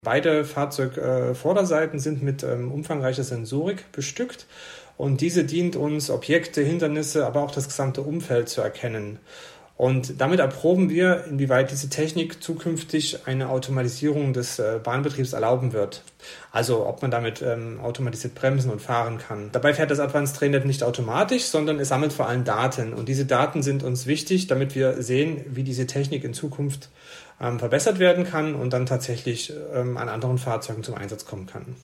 Beide Fahrzeugvorderseiten sind mit umfangreicher Sensorik bestückt und diese dient uns, Objekte, Hindernisse, aber auch das gesamte Umfeld zu erkennen. Und damit erproben wir, inwieweit diese Technik zukünftig eine Automatisierung des Bahnbetriebs erlauben wird. Also ob man damit automatisiert bremsen und fahren kann. Dabei fährt das Advanced TrainNet nicht automatisch, sondern es sammelt vor allem Daten. Und diese Daten sind uns wichtig, damit wir sehen, wie diese Technik in Zukunft verbessert werden kann und dann tatsächlich an anderen Fahrzeugen zum Einsatz kommen kann.